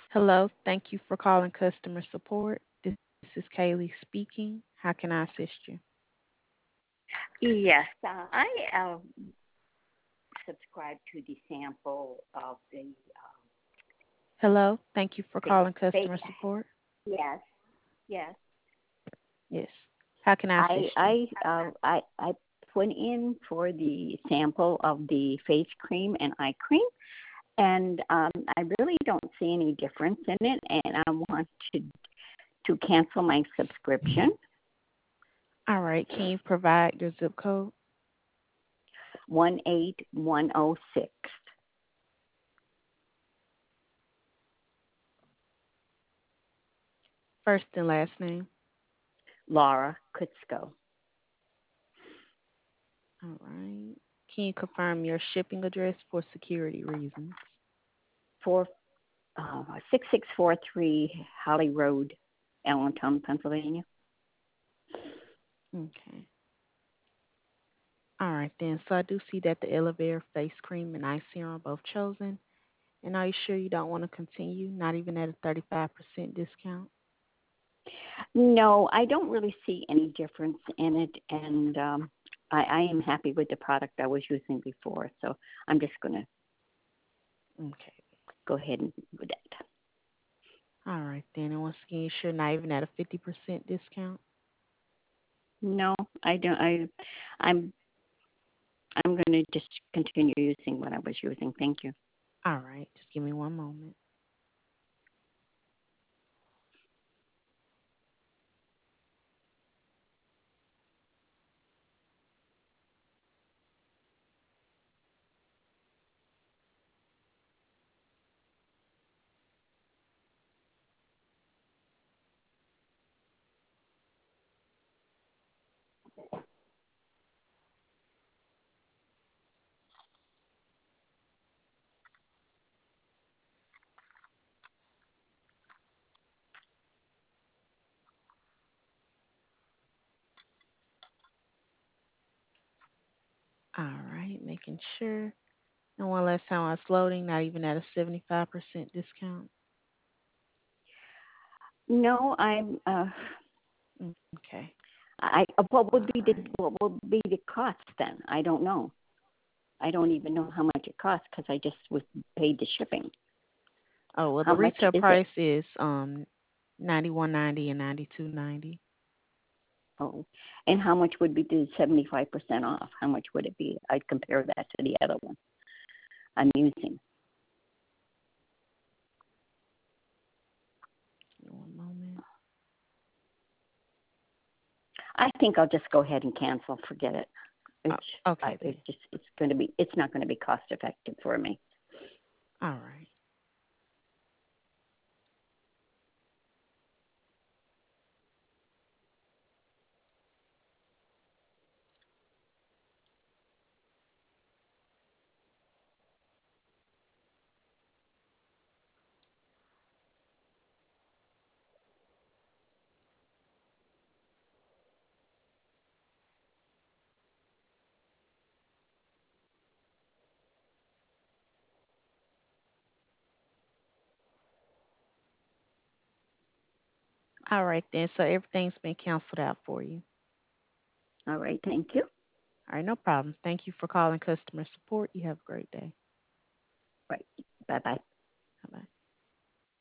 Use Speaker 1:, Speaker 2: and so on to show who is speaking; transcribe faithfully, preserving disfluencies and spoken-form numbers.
Speaker 1: Hello, thank you for calling customer support. This is Kaylee speaking. How can I assist you?
Speaker 2: Yes, uh, I uh, subscribe to the sample of the um,
Speaker 1: Hello, thank you for
Speaker 2: face.
Speaker 1: calling
Speaker 2: Face.
Speaker 1: customer support.
Speaker 2: Yes, yes.
Speaker 1: Yes. How can I
Speaker 2: I
Speaker 1: assist you?
Speaker 2: I uh, I I put in for the sample of the face cream and eye cream, and um, I really don't see any difference in it, and I want to to cancel my subscription.
Speaker 1: All right, can you provide your zip code?
Speaker 2: One eight one zero six.
Speaker 1: First and last name.
Speaker 2: Laura Kutzko.
Speaker 1: All right. Can you confirm your shipping address for security reasons?
Speaker 2: Four uh, six six four three Holly Road, Allentown, Pennsylvania.
Speaker 1: Okay. All right then. So I do see that the Elevator face cream and eye serum are both chosen. And are you sure you don't want to continue? Not even at a thirty-five percent discount?
Speaker 2: No, I don't really see any difference in it, and um, I, I am happy with the product I was using before. So I'm just going to
Speaker 1: Okay.
Speaker 2: go ahead and do that.
Speaker 1: All right then. And once again, you sure not even at a fifty percent discount?
Speaker 2: No, I don't. I, I'm I'm going to just continue using what I was using. Thank you.
Speaker 1: All right. Just give me one moment. All right. Making sure. And one last time while it's loading, not even at a seventy-five percent discount.
Speaker 2: No, I'm. Uh,
Speaker 1: Mm, okay.
Speaker 2: I what
Speaker 1: All
Speaker 2: would be the
Speaker 1: right.
Speaker 2: what would be the cost then? I don't know. I don't even know how much it costs because I just was paid the shipping.
Speaker 1: Oh well,
Speaker 2: How
Speaker 1: the
Speaker 2: much
Speaker 1: retail
Speaker 2: is it?
Speaker 1: price is um ninety-one ninety and ninety-two ninety.
Speaker 2: Oh, and how much would be the seventy-five percent off? How much would it be? I'd compare that to the other one I'm using.
Speaker 1: One moment.
Speaker 2: I think I'll just go ahead and cancel. Forget it.
Speaker 1: Oh,
Speaker 2: It's I,
Speaker 1: okay then.
Speaker 2: it's just it's going to be it's not going to be cost effective for me.
Speaker 1: All right. All right then. So everything's been canceled out for you.
Speaker 2: All right, thank you.
Speaker 1: All right, no problem. Thank you for calling customer support. You have a great day.
Speaker 2: Right, bye bye.